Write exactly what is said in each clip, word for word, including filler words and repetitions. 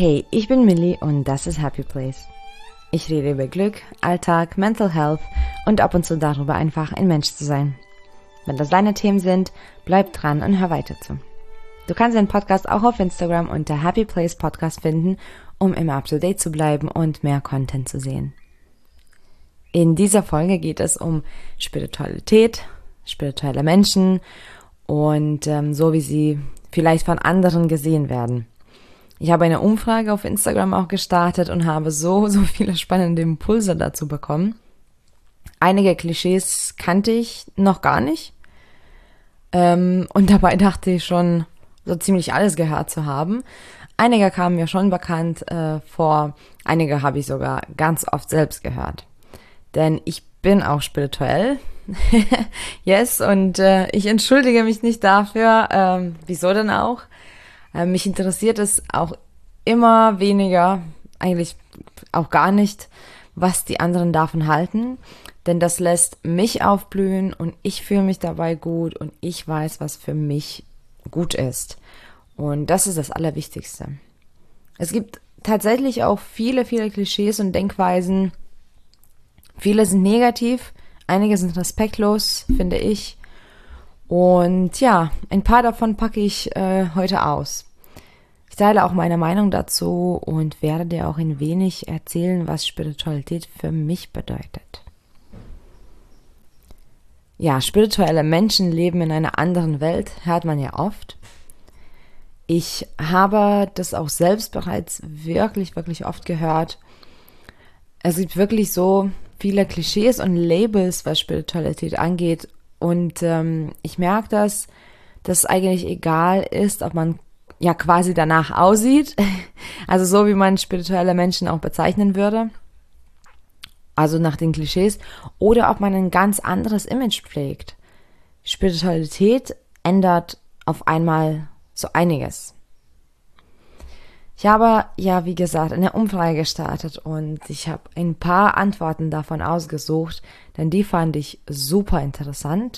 Hey, ich bin Millie und das ist Happy Place. Ich rede über Glück, Alltag, Mental Health und ab und zu darüber, einfach ein Mensch zu sein. Wenn das deine Themen sind, bleib dran und hör weiter zu. Du kannst den Podcast auch auf Instagram unter Happy Place Podcast finden, um immer up to date zu bleiben und mehr Content zu sehen. In dieser Folge geht es um Spiritualität, spirituelle Menschen und ähm, so wie sie vielleicht von anderen gesehen werden. Ich habe eine Umfrage auf Instagram auch gestartet und habe so, so viele spannende Impulse dazu bekommen. Einige Klischees kannte ich noch gar nicht. Ähm, und dabei dachte ich schon, so ziemlich alles gehört zu haben. Einige kamen mir schon bekannt äh, vor, einige habe ich sogar ganz oft selbst gehört. Denn ich bin auch spirituell. Yes, und äh, ich entschuldige mich nicht dafür. Ähm, wieso denn auch? Äh, mich interessiert es auch immer weniger, eigentlich auch gar nicht, was die anderen davon halten. Denn das lässt mich aufblühen und ich fühle mich dabei gut und ich weiß, was für mich gut ist. Und das ist das Allerwichtigste. Es gibt tatsächlich auch viele, viele Klischees und Denkweisen. Viele sind negativ, einige sind respektlos, finde ich. Und ja, ein paar davon packe ich äh, heute aus. Ich teile auch meine Meinung dazu und werde dir auch ein wenig erzählen, was Spiritualität für mich bedeutet. Ja, spirituelle Menschen leben in einer anderen Welt, hört man ja oft. Ich habe das auch selbst bereits wirklich, wirklich oft gehört. Es gibt wirklich so viele Klischees und Labels, was Spiritualität angeht. Und ähm, ich merke, dass das eigentlich egal ist, ob man ja quasi danach aussieht. Also so, wie man spirituelle Menschen auch bezeichnen würde. Also nach den Klischees. Oder ob man ein ganz anderes Image pflegt. Spiritualität ändert auf einmal so einiges. Ich habe ja, wie gesagt, eine Umfrage gestartet und ich habe ein paar Antworten davon ausgesucht, denn die fand ich super interessant.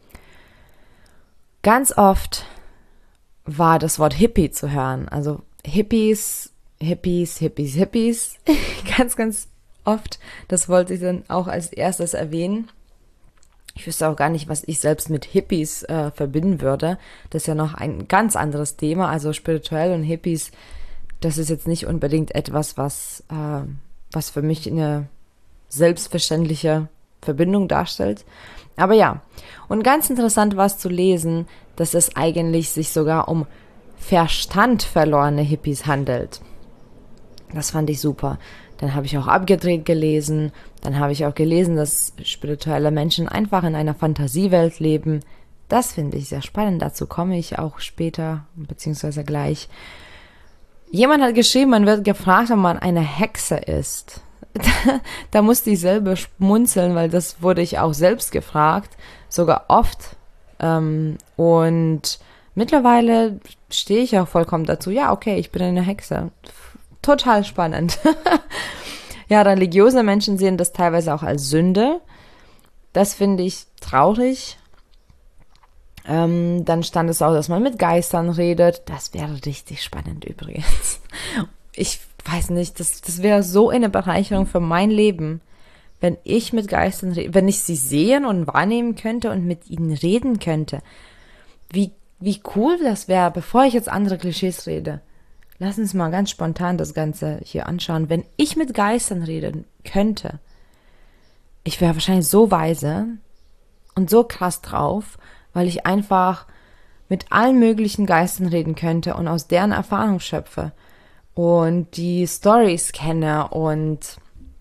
Ganz oft war das Wort Hippie zu hören, also Hippies, Hippies, Hippies, Hippies, ganz, ganz oft. Das wollte ich dann auch als erstes erwähnen. Ich wüsste auch gar nicht, was ich selbst mit Hippies äh, verbinden würde. Das ist ja noch ein ganz anderes Thema, also spirituell und Hippies. Das ist jetzt nicht unbedingt etwas, was, äh, was für mich eine selbstverständliche Verbindung darstellt. Aber ja, und ganz interessant war es zu lesen, dass es eigentlich sich sogar um Verstand verlorene Hippies handelt. Das fand ich super. Dann habe ich auch abgedreht gelesen. Dann habe ich auch gelesen, dass spirituelle Menschen einfach in einer Fantasiewelt leben. Das finde ich sehr spannend. Dazu komme ich auch später, beziehungsweise gleich. Jemand hat geschrieben, man wird gefragt, ob man eine Hexe ist. Da, da musste ich selber schmunzeln, weil das wurde ich auch selbst gefragt, sogar oft. Ähm, und mittlerweile stehe ich auch vollkommen dazu, ja, okay, ich bin eine Hexe. Total spannend. Ja, religiöse Menschen sehen das teilweise auch als Sünde. Das finde ich traurig. Ähm, dann stand es auch, dass man mit Geistern redet. Das wäre richtig spannend übrigens. Ich weiß nicht, das, das wäre so eine Bereicherung für mein Leben, wenn ich mit Geistern rede, wenn ich sie sehen und wahrnehmen könnte und mit ihnen reden könnte. Wie, wie cool das wäre, bevor ich jetzt andere Klischees rede. Lass uns mal ganz spontan das Ganze hier anschauen. Wenn ich mit Geistern reden könnte, ich wäre wahrscheinlich so weise und so krass drauf, weil ich einfach mit allen möglichen Geistern reden könnte und aus deren Erfahrung schöpfe und die Stories kenne und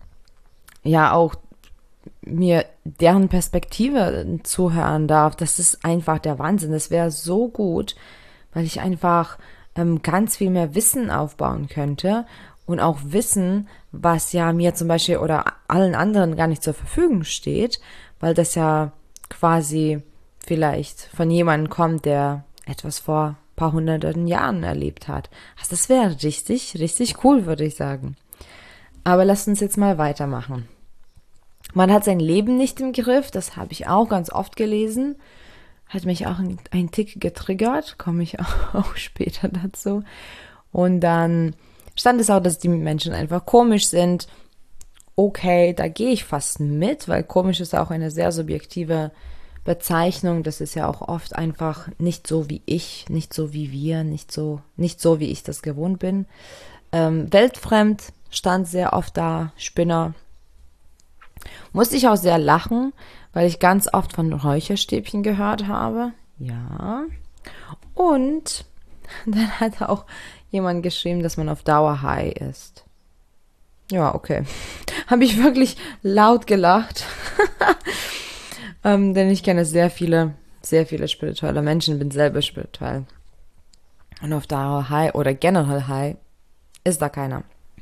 ja auch mir deren Perspektive zuhören darf. Das ist einfach der Wahnsinn. Das wäre so gut, weil ich einfach ähm, ganz viel mehr Wissen aufbauen könnte und auch Wissen, was ja mir zum Beispiel oder allen anderen gar nicht zur Verfügung steht, weil das ja quasi vielleicht von jemandem kommt, der etwas vor ein paar hunderten Jahren erlebt hat. Also das wäre richtig, richtig cool, würde ich sagen. Aber lasst uns jetzt mal weitermachen. Man hat sein Leben nicht im Griff, das habe ich auch ganz oft gelesen. Hat mich auch ein, ein Tick getriggert, komme ich auch, auch später dazu. Und dann Stand ist auch, dass die Menschen einfach komisch sind. Okay, da gehe ich fast mit, weil komisch ist auch eine sehr subjektive Bezeichnung. Das ist ja auch oft einfach nicht so wie ich, nicht so wie wir, nicht so, nicht so wie ich das gewohnt bin. Ähm, weltfremd stand sehr oft da, Spinner. Musste ich auch sehr lachen, weil ich ganz oft von Räucherstäbchen gehört habe. Ja. Und dann hat auch jemand geschrieben, dass man auf Dauer high ist. Ja, okay. Habe ich wirklich laut gelacht. ähm, denn ich kenne sehr viele, sehr viele spirituelle Menschen, bin selber spirituell. Und auf Dauer high oder generell high ist da keiner.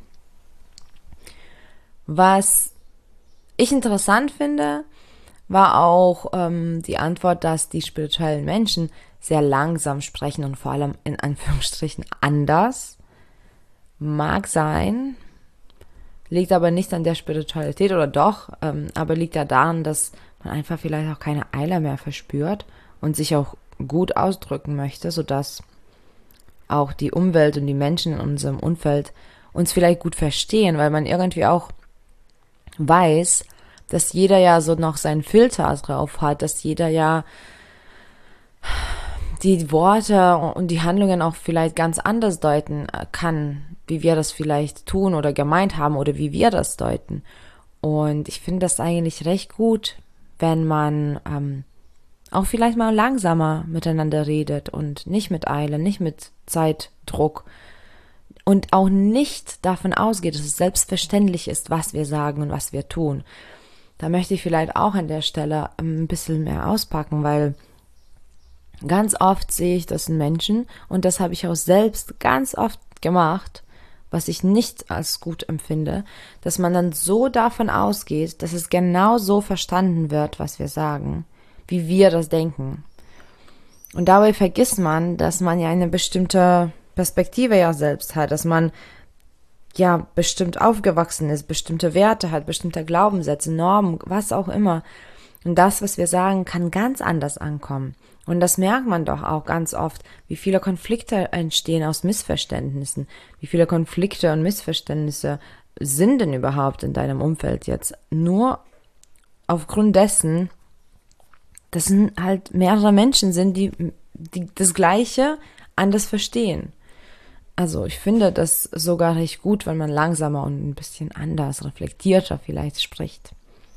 Was ich interessant finde, war auch ähm, die Antwort, dass die spirituellen Menschen sehr langsam sprechen und vor allem in Anführungsstrichen anders. Mag sein, liegt aber nicht an der Spiritualität oder doch, ähm, aber liegt ja daran, dass man einfach vielleicht auch keine Eile mehr verspürt und sich auch gut ausdrücken möchte, sodass auch die Umwelt und die Menschen in unserem Umfeld uns vielleicht gut verstehen, weil man irgendwie auch weiß, dass jeder ja so noch seinen Filter drauf hat, dass jeder ja die Worte und die Handlungen auch vielleicht ganz anders deuten kann, wie wir das vielleicht tun oder gemeint haben oder wie wir das deuten. Und ich finde das eigentlich recht gut, wenn man ähm, auch vielleicht mal langsamer miteinander redet und nicht mit Eile, nicht mit Zeitdruck und auch nicht davon ausgeht, dass es selbstverständlich ist, was wir sagen und was wir tun. Da möchte ich vielleicht auch an der Stelle ein bisschen mehr auspacken, weil ganz oft sehe ich das in Menschen und das habe ich auch selbst ganz oft gemacht, was ich nicht als gut empfinde, dass man dann so davon ausgeht, dass es genau so verstanden wird, was wir sagen, wie wir das denken. Und dabei vergisst man, dass man ja eine bestimmte Perspektive ja selbst hat, dass man ja bestimmt aufgewachsen ist, bestimmte Werte hat, bestimmte Glaubenssätze, Normen, was auch immer. Und das, was wir sagen, kann ganz anders ankommen. Und das merkt man doch auch ganz oft, wie viele Konflikte entstehen aus Missverständnissen, wie viele Konflikte und Missverständnisse sind denn überhaupt in deinem Umfeld jetzt? Nur aufgrund dessen, dass es halt mehrere Menschen sind, die, die das Gleiche anders verstehen. Also ich finde das sogar recht gut, wenn man langsamer und ein bisschen anders, reflektierter vielleicht spricht.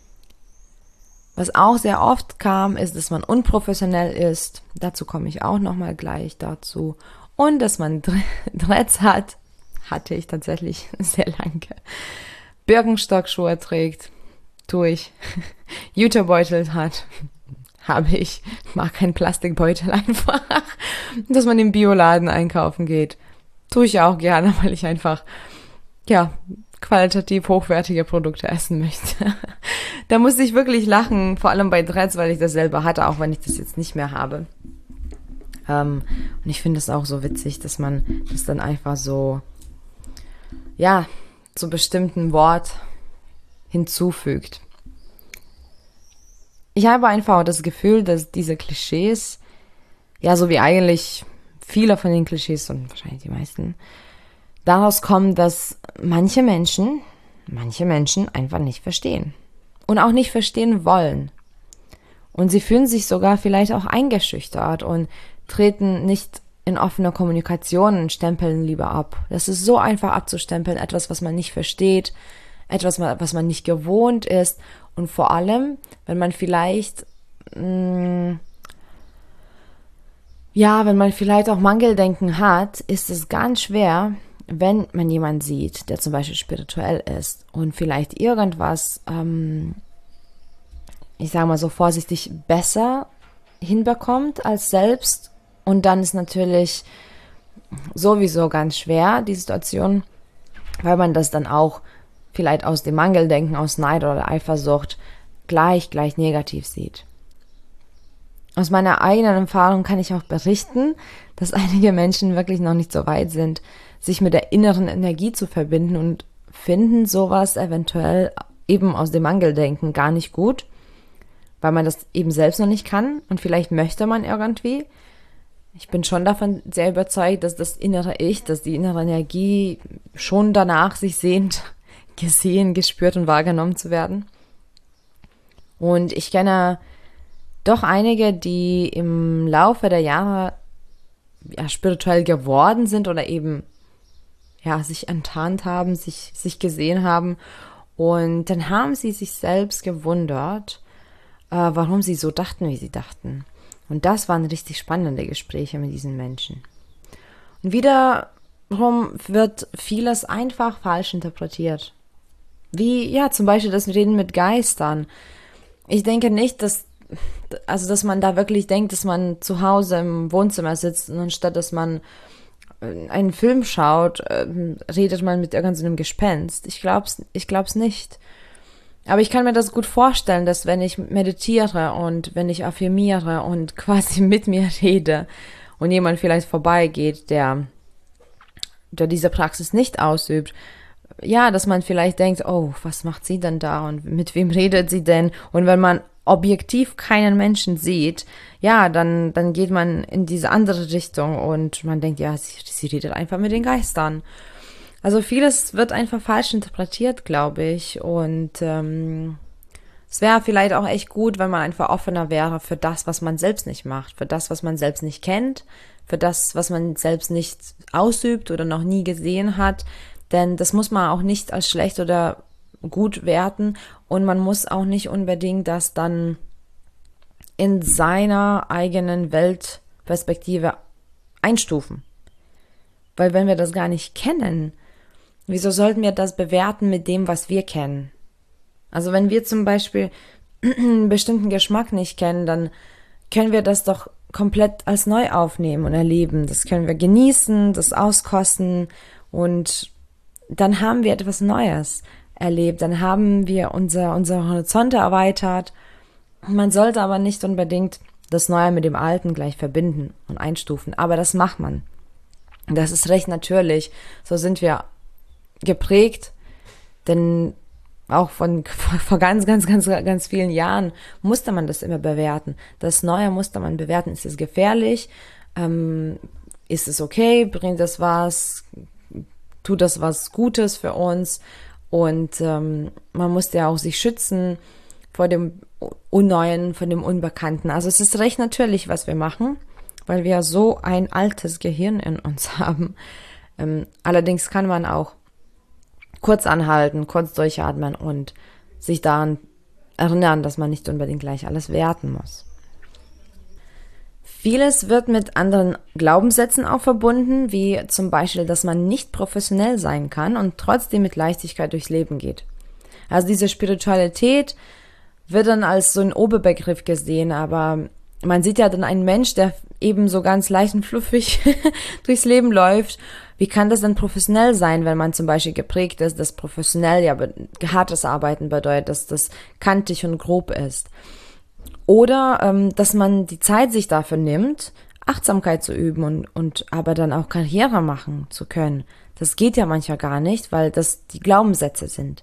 Was auch sehr oft kam, ist, dass man unprofessionell ist. Dazu komme ich auch nochmal gleich dazu. Und dass man Dreads hat, hatte ich tatsächlich sehr lange. Birkenstockschuhe trägt, tue ich. Jutebeutel hat, habe ich. Mag keinen Plastikbeutel einfach. Dass man im Bioladen einkaufen geht, tue ich auch gerne, weil ich einfach, ja, qualitativ hochwertige Produkte essen möchte. Da musste ich wirklich lachen, vor allem bei Dreads, weil ich das selber hatte, auch wenn ich das jetzt nicht mehr habe. Ähm, und ich finde es auch so witzig, dass man das dann einfach so, ja, zu bestimmten Wort hinzufügt. Ich habe einfach das Gefühl, dass diese Klischees, ja, so wie eigentlich viele von den Klischees und wahrscheinlich die meisten, daraus kommen, dass manche Menschen, manche Menschen einfach nicht verstehen und auch nicht verstehen wollen. Und sie fühlen sich sogar vielleicht auch eingeschüchtert und treten nicht in offene Kommunikation und stempeln lieber ab. Das ist so einfach abzustempeln, etwas, was man nicht versteht, etwas, was man nicht gewohnt ist und vor allem, wenn man vielleicht, mh, ja, wenn man vielleicht auch Mangeldenken hat, ist es ganz schwer, wenn man jemanden sieht, der zum Beispiel spirituell ist und vielleicht irgendwas, ähm, ich sage mal so vorsichtig, besser hinbekommt als selbst. Und dann ist natürlich sowieso ganz schwer, die Situation, weil man das dann auch vielleicht aus dem Mangeldenken, aus Neid oder Eifersucht gleich, gleich negativ sieht. Aus meiner eigenen Erfahrung kann ich auch berichten, dass einige Menschen wirklich noch nicht so weit sind, sich mit der inneren Energie zu verbinden und finden sowas eventuell eben aus dem Mangeldenken gar nicht gut, weil man das eben selbst noch nicht kann und vielleicht möchte man irgendwie, ich bin schon davon sehr überzeugt, dass das innere Ich, dass die innere Energie schon danach sich sehnt, gesehen, gespürt und wahrgenommen zu werden. Und ich kenne doch einige, die im Laufe der Jahre ja, spirituell geworden sind oder eben ja, sich enttarnt haben, sich, sich gesehen haben. Und dann haben sie sich selbst gewundert, äh, warum sie so dachten, wie sie dachten. Und das waren richtig spannende Gespräche mit diesen Menschen. Und wiederum wird vieles einfach falsch interpretiert. Wie, ja, zum Beispiel das Reden mit Geistern. Ich denke nicht, dass, also, dass man da wirklich denkt, dass man zu Hause im Wohnzimmer sitzt und anstatt, dass man einen Film schaut, redet man mit irgendeinem Gespenst. Ich glaub's, ich glaub's nicht. Aber ich kann mir das gut vorstellen, dass wenn ich meditiere und wenn ich affirmiere und quasi mit mir rede und jemand vielleicht vorbeigeht, der, der diese Praxis nicht ausübt, ja, dass man vielleicht denkt, oh, was macht sie denn da und mit wem redet sie denn? Und wenn man objektiv keinen Menschen sieht, ja, dann, dann geht man in diese andere Richtung und man denkt, ja, sie, sie redet einfach mit den Geistern. Also vieles wird einfach falsch interpretiert, glaube ich. Und ähm, es wäre vielleicht auch echt gut, wenn man einfach offener wäre für das, was man selbst nicht macht, für das, was man selbst nicht kennt, für das, was man selbst nicht ausübt oder noch nie gesehen hat. Denn das muss man auch nicht als schlecht oder gut werten und man muss auch nicht unbedingt das dann in seiner eigenen Weltperspektive einstufen. Weil wenn wir das gar nicht kennen, wieso sollten wir das bewerten mit dem, was wir kennen? Also wenn wir zum Beispiel einen bestimmten Geschmack nicht kennen, dann können wir das doch komplett als neu aufnehmen und erleben. Das können wir genießen, das auskosten und dann haben wir etwas Neues erlebt, dann haben wir unser, unsere Horizonte erweitert. Man sollte aber nicht unbedingt das Neue mit dem Alten gleich verbinden und einstufen, aber das macht man. Das ist recht natürlich, so sind wir geprägt, denn auch von vor ganz, ganz, ganz, ganz vielen Jahren musste man das immer bewerten. Das Neue musste man bewerten, ist es gefährlich, ähm, ist es okay, bringt das was, tut das was Gutes für uns und ähm, man musste ja auch sich schützen vor dem Unneuen, von dem Unbekannten. Also es ist recht natürlich, was wir machen, weil wir so ein altes Gehirn in uns haben. Ähm, allerdings kann man auch kurz anhalten, kurz durchatmen und sich daran erinnern, dass man nicht unbedingt gleich alles werten muss. Vieles wird mit anderen Glaubenssätzen auch verbunden, wie zum Beispiel, dass man nicht professionell sein kann und trotzdem mit Leichtigkeit durchs Leben geht. Also diese Spiritualität wird dann als so ein Oberbegriff gesehen, aber man sieht ja dann einen Mensch, der eben so ganz leicht und fluffig durchs Leben läuft. Wie kann das denn professionell sein, wenn man zum Beispiel geprägt ist, dass professionell ja hartes Arbeiten bedeutet, dass das kantig und grob ist? Oder ähm, dass man die Zeit sich dafür nimmt, Achtsamkeit zu üben und, und aber dann auch Karriere machen zu können. Das geht ja manchmal gar nicht, weil das die Glaubenssätze sind.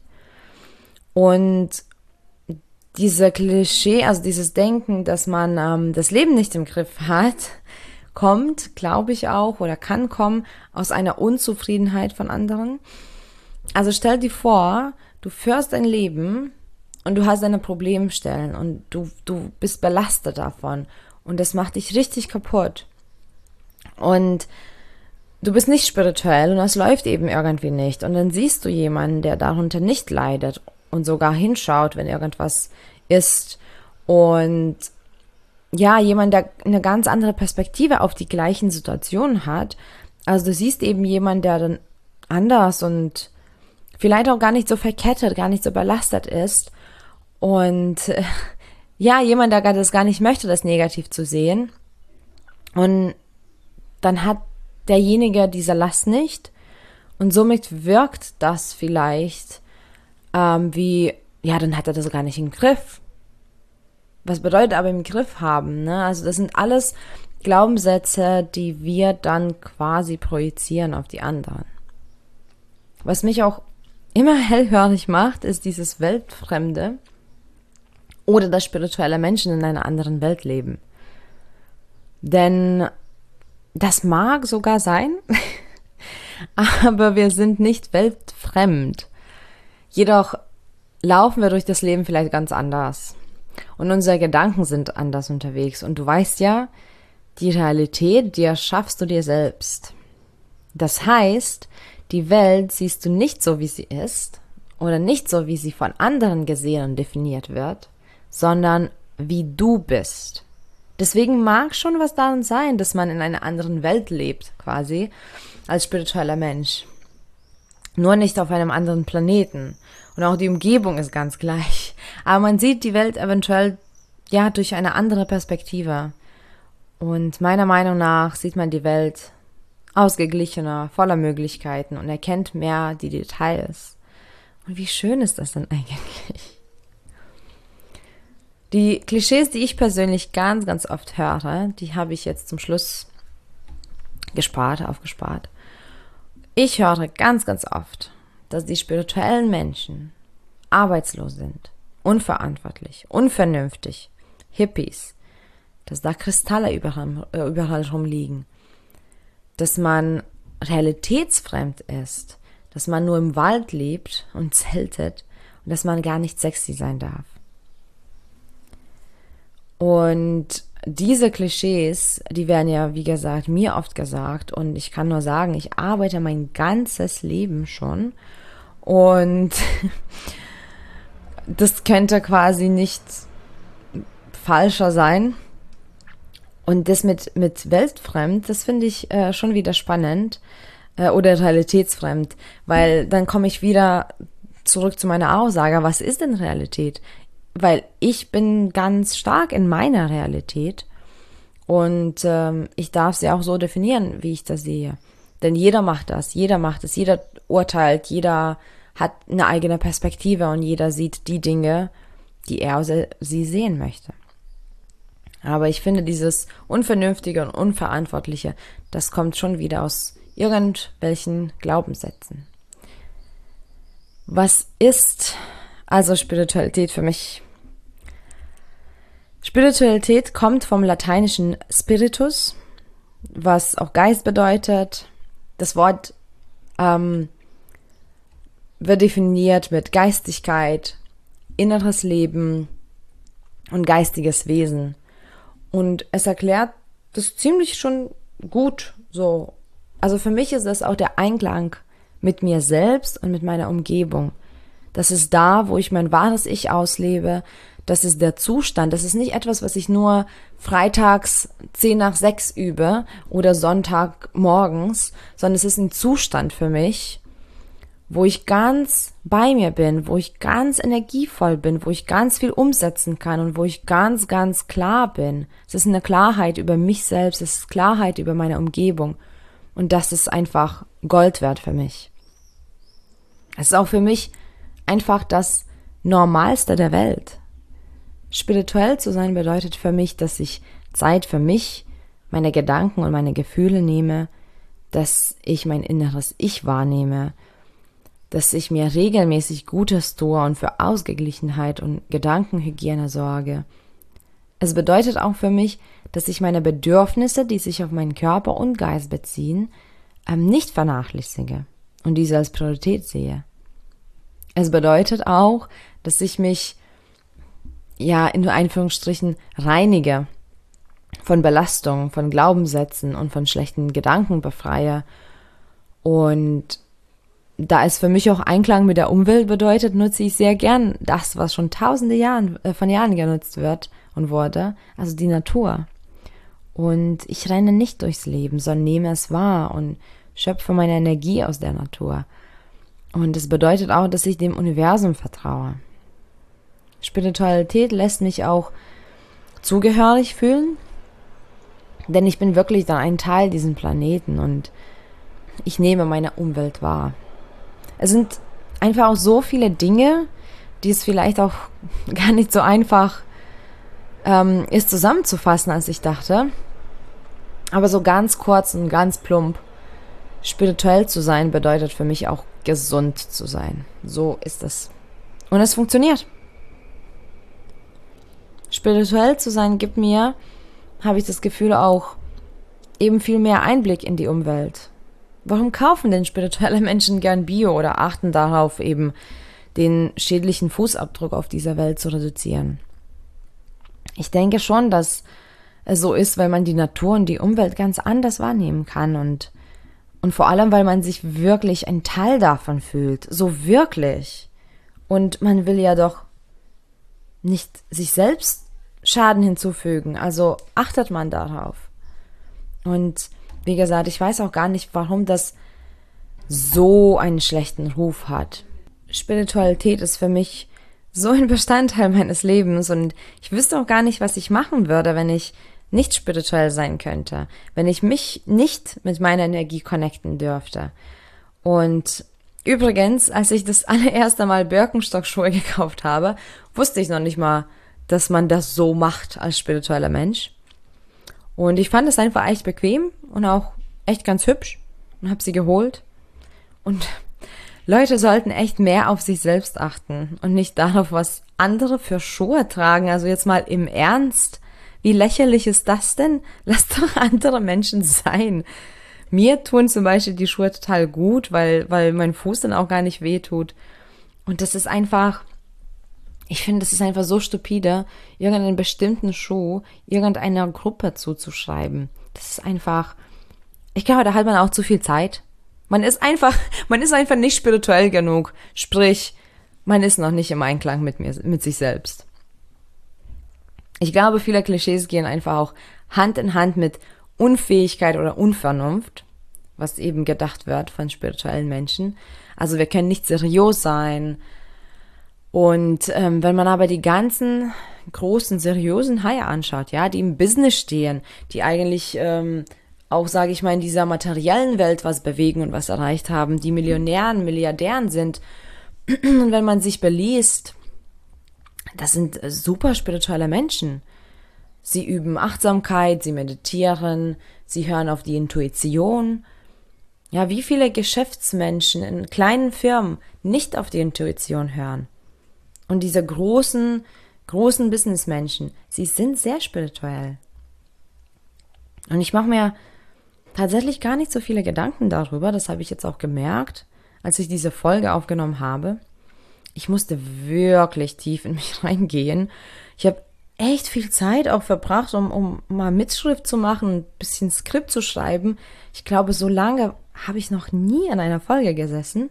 Und diese Klischee, also dieses Denken, dass man ähm, das Leben nicht im Griff hat, kommt, glaube ich auch, oder kann kommen aus einer Unzufriedenheit von anderen. Also stell dir vor, du führst ein Leben und du hast deine Problemstellen und du, du bist belastet davon und das macht dich richtig kaputt. Und du bist nicht spirituell und das läuft eben irgendwie nicht. Und dann siehst du jemanden, der darunter nicht leidet und sogar hinschaut, wenn irgendwas ist. Und ja, jemand, der eine ganz andere Perspektive auf die gleichen Situationen hat. Also du siehst eben jemanden, der dann anders und vielleicht auch gar nicht so verkettet, gar nicht so belastet ist. Und äh, ja, jemand, der das gar nicht möchte, das negativ zu sehen. Und dann hat derjenige diese Last nicht. Und somit wirkt das vielleicht ähm, wie, ja, dann hat er das gar nicht im Griff. Was bedeutet aber im Griff haben, ne? Also das sind alles Glaubenssätze, die wir dann quasi projizieren auf die anderen. Was mich auch immer hellhörig macht, ist dieses Weltfremde oder dass spirituelle Menschen in einer anderen Welt leben. Denn das mag sogar sein, aber wir sind nicht weltfremd. Jedoch laufen wir durch das Leben vielleicht ganz anders. Und unsere Gedanken sind anders unterwegs. Und du weißt ja, die Realität, die erschaffst du dir selbst. Das heißt, die Welt siehst du nicht so, wie sie ist oder nicht so, wie sie von anderen gesehen und definiert wird, sondern wie du bist. Deswegen mag schon was daran sein, dass man in einer anderen Welt lebt, quasi, als spiritueller Mensch. Nur nicht auf einem anderen Planeten. Und auch die Umgebung ist ganz gleich. Aber man sieht die Welt eventuell, ja, durch eine andere Perspektive. Und meiner Meinung nach sieht man die Welt ausgeglichener, voller Möglichkeiten und erkennt mehr die Details. Und wie schön ist das denn eigentlich? Die Klischees, die ich persönlich ganz, ganz oft höre, die habe ich jetzt zum Schluss gespart, aufgespart. Ich höre ganz, ganz oft, dass die spirituellen Menschen arbeitslos sind, unverantwortlich, unvernünftig, Hippies, dass da Kristalle überall, äh, überall rumliegen, dass man realitätsfremd ist, dass man nur im Wald lebt und zeltet und dass man gar nicht sexy sein darf. Und diese Klischees, die werden ja, wie gesagt, mir oft gesagt und ich kann nur sagen, ich arbeite mein ganzes Leben schon und das könnte quasi nicht falscher sein. Und das mit, mit weltfremd, das finde ich äh, schon wieder spannend äh, oder realitätsfremd, weil dann komme ich wieder zurück zu meiner Aussage, was ist denn Realität? Weil ich bin ganz stark in meiner Realität und ähm, ich darf sie auch so definieren, wie ich das sehe. Denn jeder macht das, jeder macht es, jeder urteilt, jeder hat eine eigene Perspektive und jeder sieht die Dinge, die er oder sie sehen möchte. Aber ich finde, dieses Unvernünftige und Unverantwortliche, das kommt schon wieder aus irgendwelchen Glaubenssätzen. Was ist also Spiritualität für mich? Spiritualität kommt vom lateinischen Spiritus, was auch Geist bedeutet. Das Wort ähm, wird definiert mit Geistigkeit, inneres Leben und geistiges Wesen. Und es erklärt das ziemlich schon gut so. Also für mich ist das auch der Einklang mit mir selbst und mit meiner Umgebung. Das ist da, wo ich mein wahres Ich auslebe. Das ist der Zustand. Das ist nicht etwas, was ich nur freitags zehn nach sechs übe oder Sonntag morgens, sondern es ist ein Zustand für mich, wo ich ganz bei mir bin, wo ich ganz energievoll bin, wo ich ganz viel umsetzen kann und wo ich ganz, ganz klar bin. Es ist eine Klarheit über mich selbst, es ist Klarheit über meine Umgebung und das ist einfach Gold wert für mich. Es ist auch für mich einfach das Normalste der Welt. Spirituell zu sein bedeutet für mich, dass ich Zeit für mich, meine Gedanken und meine Gefühle nehme, dass ich mein inneres Ich wahrnehme, dass ich mir regelmäßig Gutes tue und für Ausgeglichenheit und Gedankenhygiene sorge. Es bedeutet auch für mich, dass ich meine Bedürfnisse, die sich auf meinen Körper und Geist beziehen, nicht vernachlässige und diese als Priorität sehe. Es bedeutet auch, dass ich mich, ja, in Anführungsstrichen reinige von Belastung, von Glaubenssätzen und von schlechten Gedanken befreie. Und da es für mich auch Einklang mit der Umwelt bedeutet, nutze ich sehr gern das, was schon tausende Jahren, äh, von Jahren genutzt wird und wurde, also die Natur. Und ich renne nicht durchs Leben, sondern nehme es wahr und schöpfe meine Energie aus der Natur. Und es bedeutet auch, dass ich dem Universum vertraue. Spiritualität lässt mich auch zugehörig fühlen, denn ich bin wirklich dann ein Teil dieses Planeten und ich nehme meine Umwelt wahr. Es sind einfach auch so viele Dinge, die es vielleicht auch gar nicht so einfach ähm, ist zusammenzufassen, als ich dachte. Aber so ganz kurz und ganz plump, spirituell zu sein bedeutet für mich auch gesund zu sein. So ist es. Und es funktioniert. Spirituell zu sein gibt mir, habe ich das Gefühl, auch eben viel mehr Einblick in die Umwelt? Warum kaufen denn spirituelle Menschen gern Bio oder achten darauf, eben den schädlichen Fußabdruck auf dieser Welt zu reduzieren? Ich denke schon, dass es so ist, weil man die Natur und die Umwelt ganz anders wahrnehmen kann und, und vor allem, weil man sich wirklich ein Teil davon fühlt. So wirklich. Und man will ja doch nicht sich selbst Schaden hinzufügen. Also achtet man darauf. Und wie gesagt, ich weiß auch gar nicht, warum das so einen schlechten Ruf hat. Spiritualität ist für mich so ein Bestandteil meines Lebens und ich wüsste auch gar nicht, was ich machen würde, wenn ich nicht spirituell sein könnte, wenn ich mich nicht mit meiner Energie connecten dürfte. Und übrigens, als ich das allererste Mal Birkenstock-Schuhe gekauft habe, wusste ich noch nicht mal, dass man das so macht als spiritueller Mensch. Und ich fand es einfach echt bequem und auch echt ganz hübsch und habe sie geholt. Und Leute sollten echt mehr auf sich selbst achten und nicht darauf, was andere für Schuhe tragen. Also jetzt mal im Ernst. Wie lächerlich ist das denn? Lasst doch andere Menschen sein. Mir tun zum Beispiel die Schuhe total gut, weil, weil mein Fuß dann auch gar nicht weh tut. Und das ist einfach, ich finde, das ist einfach so stupide, irgendeinen bestimmten Schuh irgendeiner Gruppe zuzuschreiben. Das ist einfach, ich glaube, da hat man auch zu viel Zeit. Man ist einfach, man ist einfach nicht spirituell genug. Sprich, man ist noch nicht im Einklang mit mir, mit sich selbst. Ich glaube, viele Klischees gehen einfach auch Hand in Hand mit Unfähigkeit oder Unvernunft, was eben gedacht wird von spirituellen Menschen. Also wir können nicht seriös sein. Und ähm, wenn man aber die ganzen großen, seriösen Haie anschaut, ja, die im Business stehen, die eigentlich ähm, auch, sage ich mal, in dieser materiellen Welt was bewegen und was erreicht haben, die Millionären, Milliardären sind, und wenn man sich beliest, das sind super spirituelle Menschen. Sie üben Achtsamkeit, sie meditieren, sie hören auf die Intuition. Ja, wie viele Geschäftsmenschen in kleinen Firmen nicht auf die Intuition hören? Und diese großen, großen Businessmenschen, sie sind sehr spirituell. Und ich mache mir tatsächlich gar nicht so viele Gedanken darüber, das habe ich jetzt auch gemerkt, als ich diese Folge aufgenommen habe. Ich musste wirklich tief in mich reingehen. Ich habe echt viel Zeit auch verbracht, um, um mal Mitschrift zu machen, ein bisschen Skript zu schreiben. Ich glaube, so lange habe ich noch nie an einer Folge gesessen.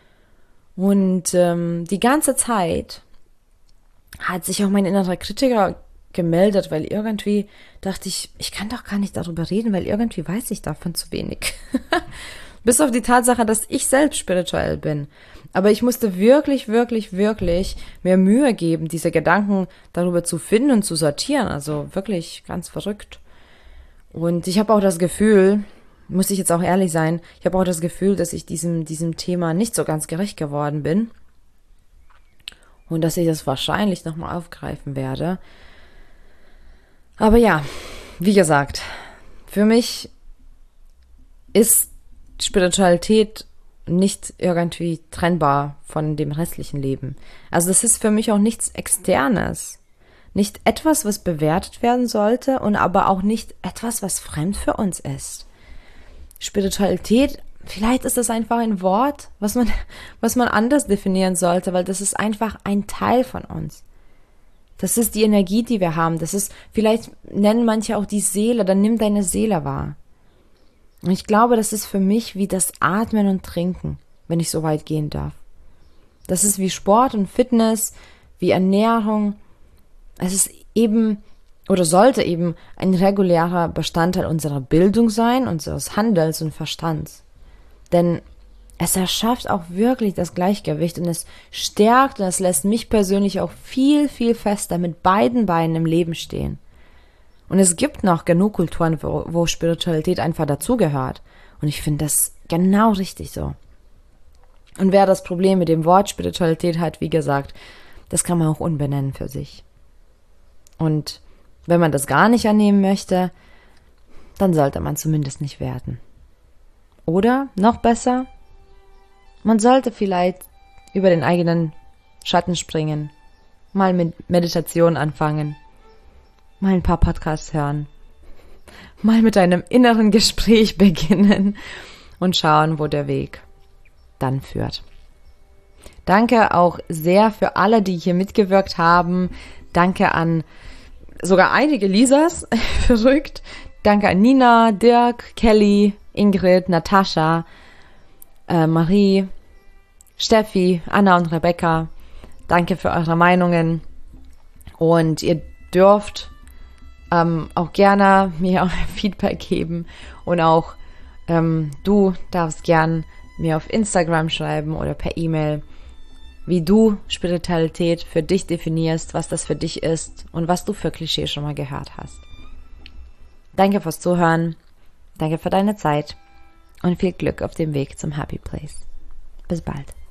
Und ähm, die ganze Zeit hat sich auch mein innerer Kritiker gemeldet, weil irgendwie dachte ich, ich kann doch gar nicht darüber reden, weil irgendwie weiß ich davon zu wenig. Bis auf die Tatsache, dass ich selbst spirituell bin. Aber ich musste wirklich, wirklich, wirklich mir Mühe geben, diese Gedanken darüber zu finden und zu sortieren. Also wirklich ganz verrückt. Und ich habe auch das Gefühl, muss ich jetzt auch ehrlich sein, ich habe auch das Gefühl, dass ich diesem, diesem Thema nicht so ganz gerecht geworden bin. Und dass ich das wahrscheinlich nochmal aufgreifen werde. Aber ja, wie gesagt, für mich ist Spiritualität nicht irgendwie trennbar von dem restlichen Leben. Also das ist für mich auch nichts Externes. Nicht etwas, was bewertet werden sollte und aber auch nicht etwas, was fremd für uns ist. Spiritualität, vielleicht ist das einfach ein Wort, was man, was man anders definieren sollte, weil das ist einfach ein Teil von uns. Das ist die Energie, die wir haben. Das ist, vielleicht nennen manche auch die Seele, dann nimm deine Seele wahr. Und ich glaube, das ist für mich wie das Atmen und Trinken, wenn ich so weit gehen darf. Das ist wie Sport und Fitness, wie Ernährung. Es ist eben oder sollte eben ein regulärer Bestandteil unserer Bildung sein, unseres Handels und Verstands. Denn es erschafft auch wirklich das Gleichgewicht und es stärkt und es lässt mich persönlich auch viel, viel fester mit beiden Beinen im Leben stehen. Und es gibt noch genug Kulturen, wo, wo Spiritualität einfach dazugehört. Und ich finde das genau richtig so. Und wer das Problem mit dem Wort Spiritualität hat, wie gesagt, das kann man auch umbenennen für sich. Und wenn man das gar nicht annehmen möchte, dann sollte man zumindest nicht werten. Oder, noch besser, man sollte vielleicht über den eigenen Schatten springen, mal mit Meditation anfangen, mal ein paar Podcasts hören mal mit einem inneren Gespräch beginnen und schauen, wo der Weg dann führt. Danke auch sehr für alle, die hier mitgewirkt haben. Danke an sogar einige Lisas, verrückt. Danke an Nina, Dirk, Kelly, Ingrid, Natascha, äh, Marie, Steffi, Anna und Rebecca. Danke für eure Meinungen. Und ihr dürft ähm, auch gerne mir euer Feedback geben. Und auch ähm, du darfst gern mir auf Instagram schreiben oder per E-Mail, wie du Spiritualität für dich definierst, was das für dich ist und was du für Klischees schon mal gehört hast. Danke fürs Zuhören, danke für deine Zeit und viel Glück auf dem Weg zum Happy Place. Bis bald.